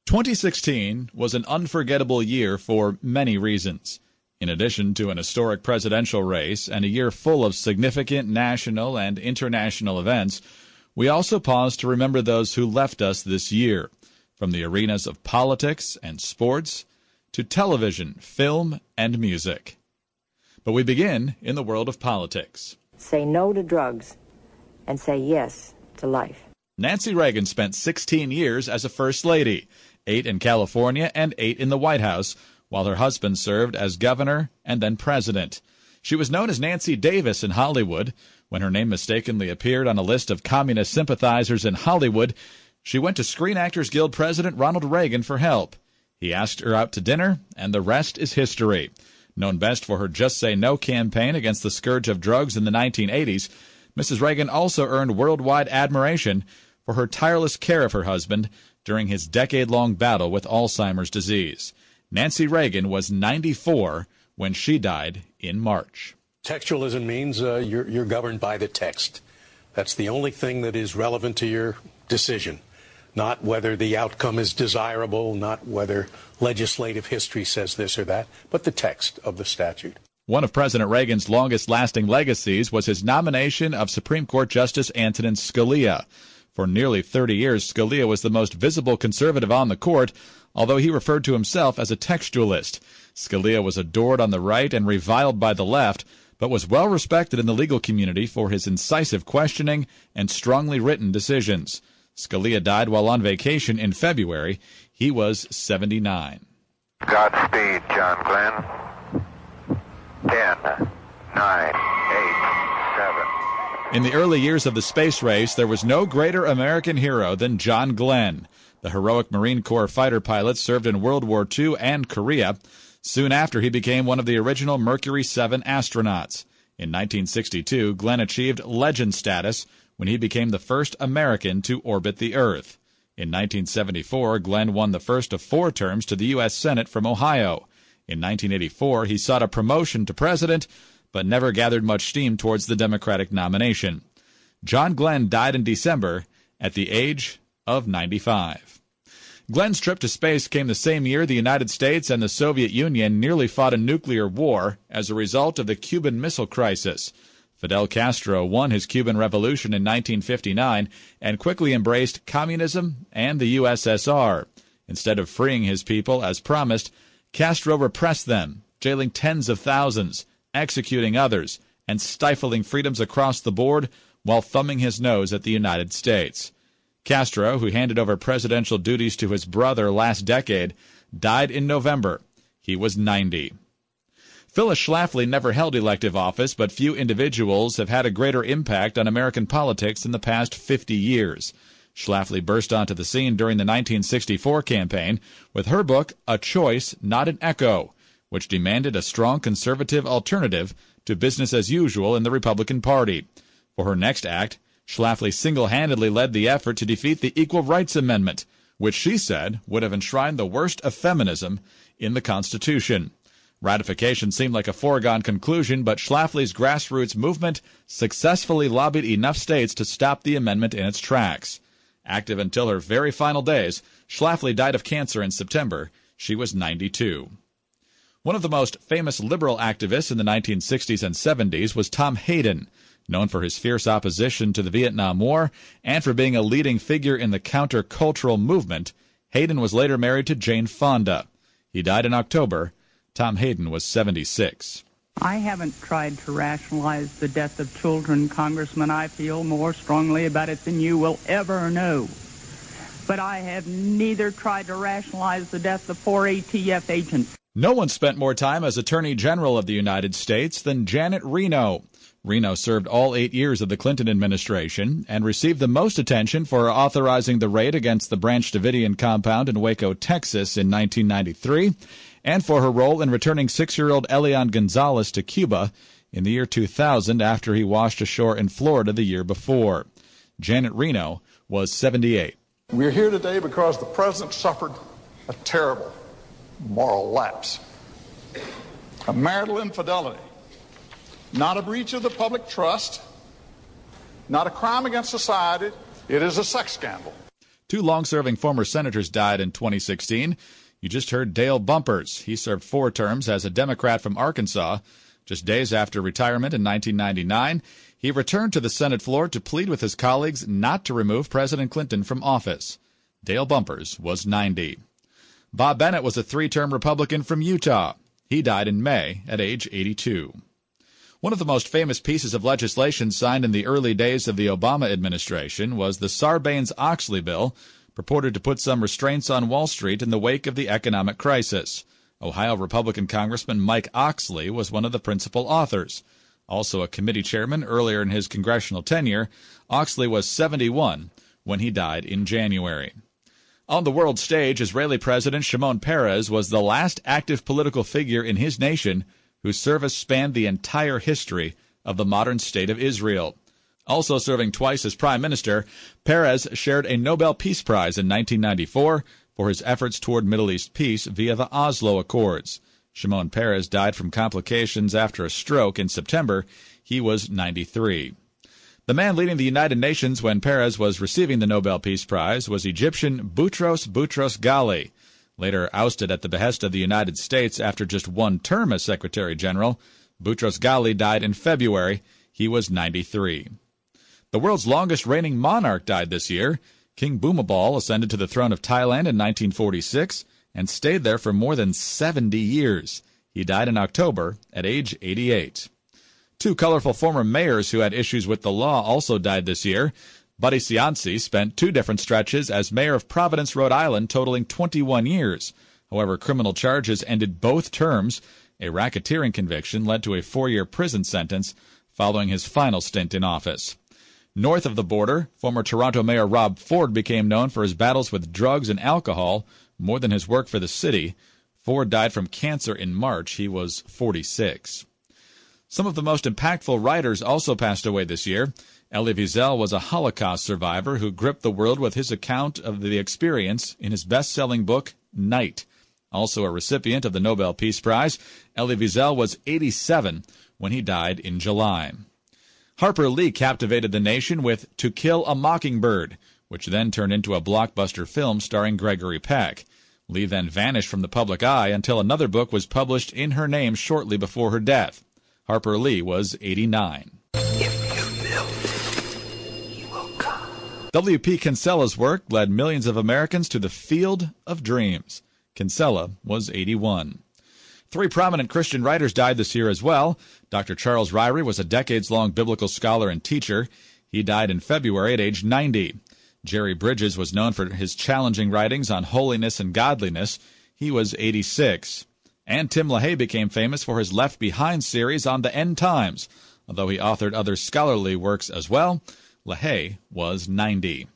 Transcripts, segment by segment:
2016 was an unforgettable year for many reasons. In addition to an historic presidential race and a year full of significant national and international events, we also pause to remember those who left us this year, from the arenas of politics and sports to television, film, and music. But we begin in the world of politics. Say no to drugs and say yes to life. Nancy Reagan spent 16 years as a First Lady, 8 in California and 8 in the White House, while her husband served as governor and then president. She was known as Nancy Davis in Hollywood. When her name mistakenly appeared on a list of communist sympathizers in Hollywood, she went to Screen Actors Guild President Ronald Reagan for help. He asked her out to dinner, and the rest is history. Known best for her Just Say No campaign against the scourge of drugs in the 1980s, Mrs. Reagan also earned worldwide admiration for her tireless care of her husband during his decade-long battle with Alzheimer's disease. Nancy Reagan was 94 when she died in March. Textualism means you're governed by the text. That's the only thing that is relevant to your decision, not whether the outcome is desirable, not whether legislative history says this or that, but the text of the statute. One of President Reagan's longest-lasting legacies was his nomination of Supreme Court Justice Antonin Scalia. For nearly 30 years, Scalia was the most visible conservative on the court, although he referred to himself as a textualist. Scalia was adored on the right and reviled by the left, but was well respected in the legal community for his incisive questioning and strongly written decisions. Scalia died while on vacation in February. He was 79. Godspeed, John Glenn. 10, 9, 8, 7. In the early years of the space race, there was no greater American hero than John Glenn. The heroic Marine Corps fighter pilot served in World War II and Korea. Soon after, he became one of the original Mercury 7 astronauts. In 1962, Glenn achieved legend status when he became the first American to orbit the Earth. In 1974, Glenn won the first of 4 terms to the U.S. Senate from Ohio. In 1984, he sought a promotion to president, but never gathered much steam towards the Democratic nomination. John Glenn died in December at the age of 95. Glenn's trip to space came the same year the United States and the Soviet Union nearly fought a nuclear war as a result of the Cuban Missile Crisis. Fidel Castro won his Cuban Revolution in 1959 and quickly embraced communism and the USSR. Instead of freeing his people as promised, Castro repressed them, jailing tens of thousands, executing others, and stifling freedoms across the board while thumbing his nose at the United States. Castro, who handed over presidential duties to his brother last decade, died in November. He was 90. Phyllis Schlafly never held elective office, but few individuals have had a greater impact on American politics in the past 50 years. Schlafly burst onto the scene during the 1964 campaign with her book, A Choice, Not an Echo, which demanded a strong conservative alternative to business as usual in the Republican Party. For her next act, Schlafly single-handedly led the effort to defeat the Equal Rights Amendment, which she said would have enshrined the worst of feminism in the Constitution. Ratification seemed like a foregone conclusion, but Schlafly's grassroots movement successfully lobbied enough states to stop the amendment in its tracks. Active until her very final days, Schlafly died of cancer in September. She was 92. One of the most famous liberal activists in the 1960s and 70s was Tom Hayden, known for his fierce opposition to the Vietnam War and for being a leading figure in the countercultural movement. Hayden was later married to Jane Fonda. He died in October. Tom Hayden was 76. I haven't tried to rationalize the death of children, Congressman. I feel more strongly about it than you will ever know. But I have neither tried to rationalize the death of 4 ATF agents. No one spent more time as Attorney General of the United States than Janet Reno. Reno served all 8 years of the Clinton administration and received the most attention for authorizing the raid against the Branch Davidian compound in Waco, Texas in 1993, and for her role in returning 6-year-old Elian Gonzalez to Cuba in the year 2000 after he washed ashore in Florida the year before. Janet Reno was 78. We're here today because the president suffered a terrible moral lapse, a marital infidelity, not a breach of the public trust, not a crime against society. It is a sex scandal. Two long-serving former senators died in 2016. You just heard Dale Bumpers. He served 4 terms as a Democrat from Arkansas. Just days after retirement in 1999, he returned to the Senate floor to plead with his colleagues not to remove President Clinton from office. Dale Bumpers was 90. Bob Bennett was a 3-term Republican from Utah. He died in May at age 82. One of the most famous pieces of legislation signed in the early days of the Obama administration was the Sarbanes-Oxley bill, purported to put some restraints on Wall Street in the wake of the economic crisis. Ohio Republican Congressman Mike Oxley was one of the principal authors. Also a committee chairman earlier in his congressional tenure, Oxley was 71 when he died in January. On the world stage, Israeli President Shimon Peres was the last active political figure in his nation whose service spanned the entire history of the modern state of Israel. Also serving twice as prime minister, Peres shared a Nobel Peace Prize in 1994 for his efforts toward Middle East peace via the Oslo Accords. Shimon Peres died from complications after a stroke in September. He was 93. The man leading the United Nations when Peres was receiving the Nobel Peace Prize was Egyptian Boutros Ghali. Later ousted at the behest of the United States after just 1 term as Secretary General, Boutros Ghali died in February. He was 93. The world's longest reigning monarch died this year. King Bhumibol ascended to the throne of Thailand in 1946 and stayed there for more than 70 years. He died in October at age 88. 2 colorful former mayors who had issues with the law also died this year. Buddy Cianci spent 2 different stretches as mayor of Providence, Rhode Island, totaling 21 years. However, criminal charges ended both terms. A racketeering conviction led to a 4-year prison sentence following his final stint in office. North of the border, former Toronto Mayor Rob Ford became known for his battles with drugs and alcohol more than his work for the city. Ford died from cancer in March. He was 46. Some of the most impactful writers also passed away this year. Elie Wiesel was a Holocaust survivor who gripped the world with his account of the experience in his best-selling book, Night. Also a recipient of the Nobel Peace Prize, Elie Wiesel was 87 when he died in July. Harper Lee captivated the nation with To Kill a Mockingbird, which then turned into a blockbuster film starring Gregory Peck. Lee then vanished from the public eye until another book was published in her name shortly before her death. Harper Lee was 89. W.P. Kinsella's work led millions of Americans to the field of dreams. Kinsella was 81. 3 prominent Christian writers died this year as well. Dr. Charles Ryrie was a decades-long biblical scholar and teacher. He died in February at age 90. Jerry Bridges was known for his challenging writings on holiness and godliness. He was 86. And Tim LaHaye became famous for his Left Behind series on the end times. Although he authored other scholarly works as well, LaHaye was 90.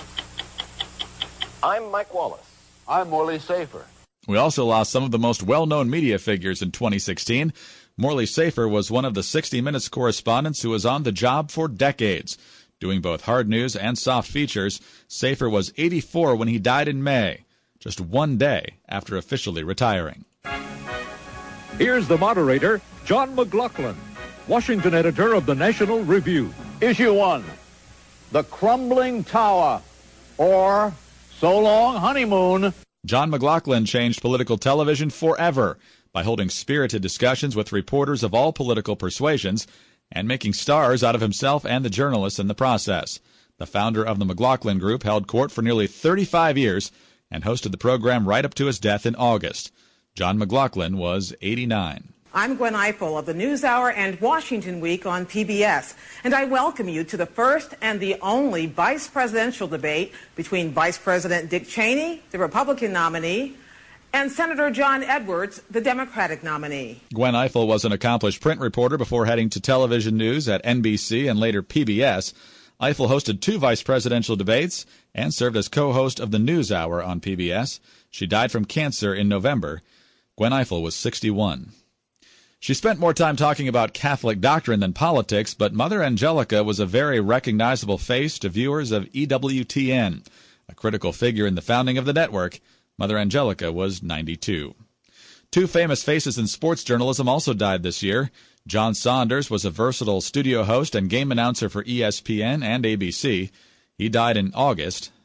I'm Mike Wallace. I'm Morley Safer. We also lost some of the most well-known media figures in 2016. Morley Safer was one of the 60 Minutes correspondents who was on the job for decades. Doing both hard news and soft features, Safer was 84 when he died in May, just 1 day after officially retiring. Here's the moderator, John McLaughlin, Washington editor of the National Review. Issue 1, The Crumbling Tower, or So Long Honeymoon. John McLaughlin changed political television forever by holding spirited discussions with reporters of all political persuasions and making stars out of himself and the journalists in the process. The founder of the McLaughlin Group held court for nearly 35 years and hosted the program right up to his death in August. John McLaughlin was 89. I'm Gwen Ifill of the NewsHour and Washington Week on PBS, and I welcome you to the first and the only vice presidential debate between Vice President Dick Cheney, the Republican nominee, and Senator John Edwards, the Democratic nominee. Gwen Ifill was an accomplished print reporter before heading to television news at NBC and later PBS. Ifill hosted 2 vice presidential debates and served as co-host of the NewsHour on PBS. She died from cancer in November. Gwen Ifill was 61. She spent more time talking about Catholic doctrine than politics, but Mother Angelica was a very recognizable face to viewers of EWTN. A critical figure in the founding of the network, Mother Angelica was 92. 2 famous faces in sports journalism also died this year. John Saunders was a versatile studio host and game announcer for ESPN and ABC. He died in August.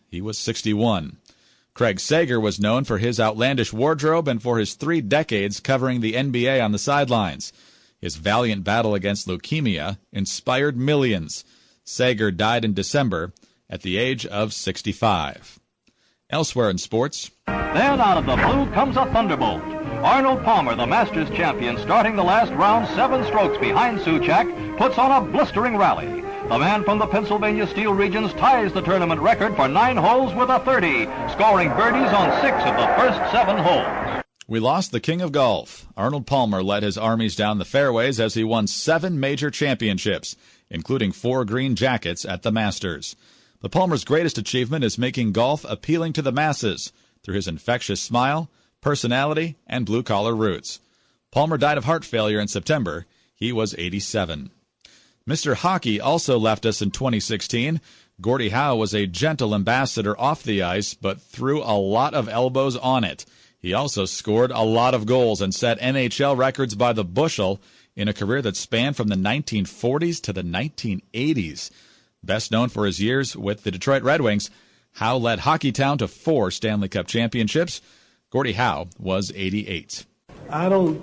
He was 61. Craig Sager was known for his outlandish wardrobe and for his 3 decades covering the NBA on the sidelines. His valiant battle against leukemia inspired millions. Sager died in December at the age of 65. Elsewhere in sports. Then out of the blue comes a thunderbolt. Arnold Palmer, the Masters champion, starting the last round 7 strokes behind Souchak, puts on a blistering rally. The man from the Pennsylvania Steel Regions ties the tournament record for 9 holes with a 30, scoring birdies on 6 of the first 7 holes. We lost the king of golf. Arnold Palmer led his armies down the fairways as he won 7 major championships, including 4 green jackets at the Masters. But Palmer's greatest achievement is making golf appealing to the masses through his infectious smile, personality, and blue-collar roots. Palmer died of heart failure in September. He was 87. Mr. Hockey also left us in 2016. Gordie Howe was a gentle ambassador off the ice, but threw a lot of elbows on it. He also scored a lot of goals and set NHL records by the bushel in a career that spanned from the 1940s to the 1980s. Best known for his years with the Detroit Red Wings, Howe led Hockeytown to 4 Stanley Cup championships. Gordie Howe was 88. I don't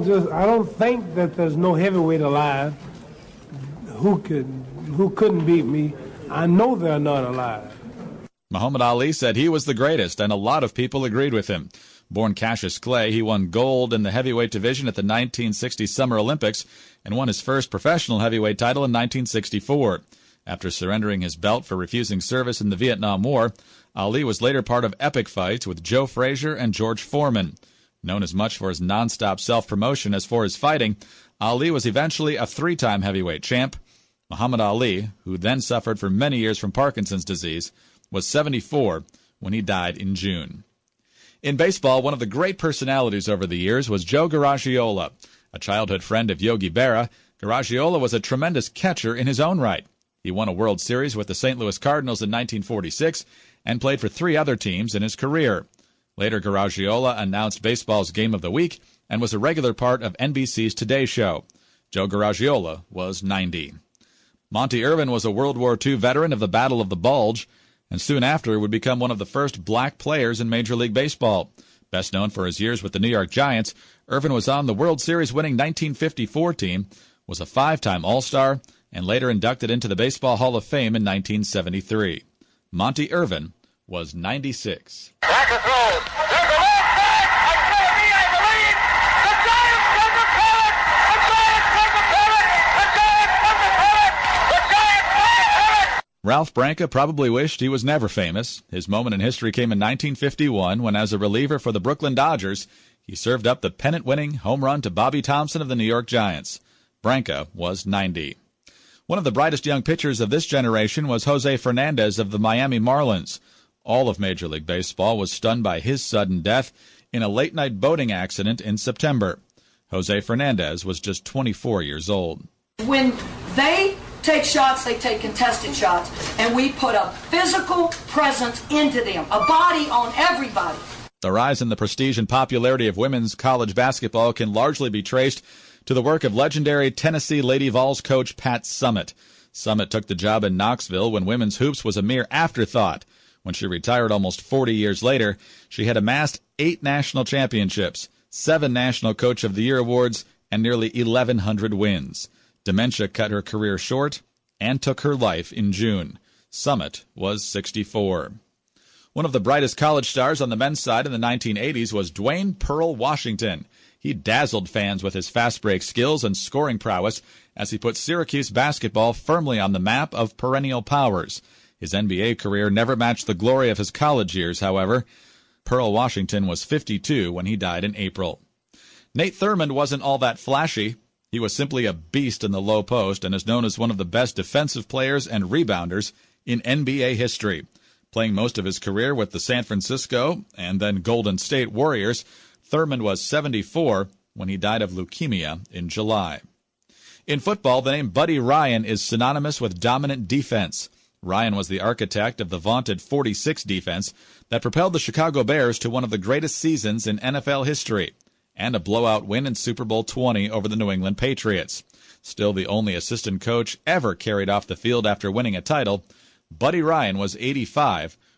think that there's no heavyweight alive who couldn't beat me. I know they're not alive. Muhammad Ali said he was the greatest, and a lot of people agreed with him. Born Cassius Clay, he won gold in the heavyweight division at the 1960 Summer Olympics and won his first professional heavyweight title in 1964. After surrendering his belt for refusing service in the Vietnam War, Ali was later part of epic fights with Joe Frazier and George Foreman. Known as much for his nonstop self-promotion as for his fighting, Ali was eventually a 3-time heavyweight champ. Muhammad Ali, who then suffered for many years from Parkinson's disease, was 74 when he died in June. In baseball, one of the great personalities over the years was Joe Garagiola. A childhood friend of Yogi Berra, Garagiola was a tremendous catcher in his own right. He won a World Series with the St. Louis Cardinals in 1946 and played for 3 other teams in his career. Later, Garagiola announced baseball's Game of the Week and was a regular part of NBC's Today Show. Joe Garagiola was 90. Monty Irvin was a World War II veteran of the Battle of the Bulge, and soon after would become one of the first black players in Major League Baseball. Best known for his years with the New York Giants, Irvin was on the World Series winning 1954 team, was a 5-time All-Star, and later inducted into the Baseball Hall of Fame in 1973. Monty Irvin was 96. Back it throws. There's a left back. I believe. The Giants can repair it. The Giants can repair it. The Giants can repair it. The Giants can repair it. Ralph Branca probably wished he was never famous. His moment in history came in 1951 when, as a reliever for the Brooklyn Dodgers, he served up the pennant-winning home run to Bobby Thompson of the New York Giants. Branca was 90. One of the brightest young pitchers of this generation was Jose Fernandez of the Miami Marlins. All of Major League Baseball was stunned by his sudden death in a late-night boating accident in September. Jose Fernandez was just 24 years old. When they take shots, they take contested shots, and we put a physical presence into them, a body on everybody. The rise in the prestige and popularity of women's college basketball can largely be traced to the work of legendary Tennessee Lady Vols coach Pat Summitt. Summitt took the job in Knoxville when women's hoops was a mere afterthought. When she retired almost 40 years later, she had amassed 8 national championships, 7 National Coach of the Year awards, and nearly 1,100 wins. Dementia cut her career short and took her life in June. Summitt was 64. One of the brightest college stars on the men's side in the 1980s was Dwayne Pearl Washington. He dazzled fans with his fast break skills and scoring prowess as he put Syracuse basketball firmly on the map of perennial powers. His NBA career never matched the glory of his college years, however. Pearl Washington was 52 when he died in April. Nate Thurmond wasn't all that flashy. He was simply a beast in the low post and is known as one of the best defensive players and rebounders in NBA history. Playing most of his career with the San Francisco and then Golden State Warriors, Thurmond was 74 when he died of leukemia in July. In football, the name Buddy Ryan is synonymous with dominant defense. Ryan was the architect of the vaunted 46 defense that propelled the Chicago Bears to one of the greatest seasons in NFL history, and a blowout win in Super Bowl 20 over the New England Patriots. Still the only assistant coach ever carried off the field after winning a title, Buddy Ryan was 85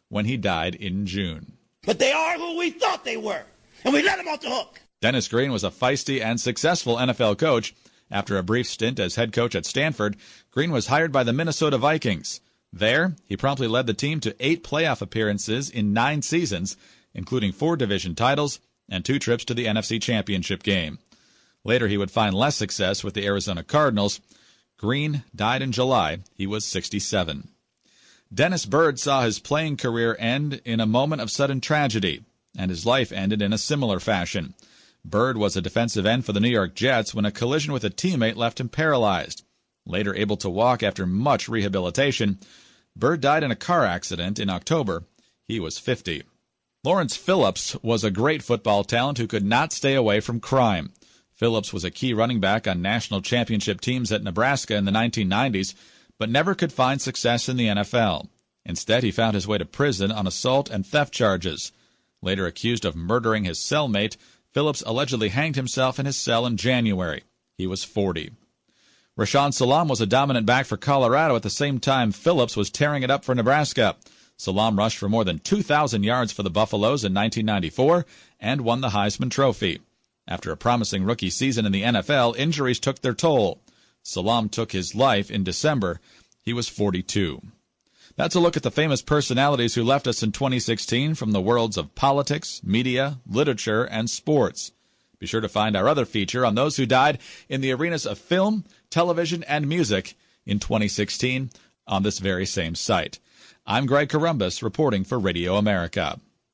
when he died in June. But they are who we thought they were, and we let them off the hook. Dennis Green was a feisty and successful NFL coach. After a brief stint as head coach at Stanford, Green was hired by the Minnesota Vikings. There, he promptly led the team to 8 playoff appearances in 9 seasons, including 4 division titles and 2 trips to the NFC Championship game. Later, he would find less success with the Arizona Cardinals. Green died in July. He was 67. Dennis Byrd saw his playing career end in a moment of sudden tragedy, and his life ended in a similar fashion. Byrd was a defensive end for the New York Jets when a collision with a teammate left him paralyzed. Later able to walk after much rehabilitation, Byrd died in a car accident in October. He was 50. Lawrence Phillips was a great football talent who could not stay away from crime. Phillips was a key running back on national championship teams at Nebraska in the 1990s, but never could find success in the NFL. Instead, he found his way to prison on assault and theft charges. Later accused of murdering his cellmate, Phillips allegedly hanged himself in his cell in January. He was 40. Rashaan Salaam was a dominant back for Colorado at the same time Phillips was tearing it up for Nebraska. Salaam rushed for more than 2,000 yards for the Buffaloes in 1994 and won the Heisman Trophy. After a promising rookie season in the NFL, injuries took their toll. Salaam took his life in December. He was 42. That's a look at the famous personalities who left us in 2016 from the worlds of politics, media, literature, and sports. Be sure to find our other feature on those who died in the arenas of film, television, and music in 2016 on this very same site. I'm Greg Corombos reporting for Radio America.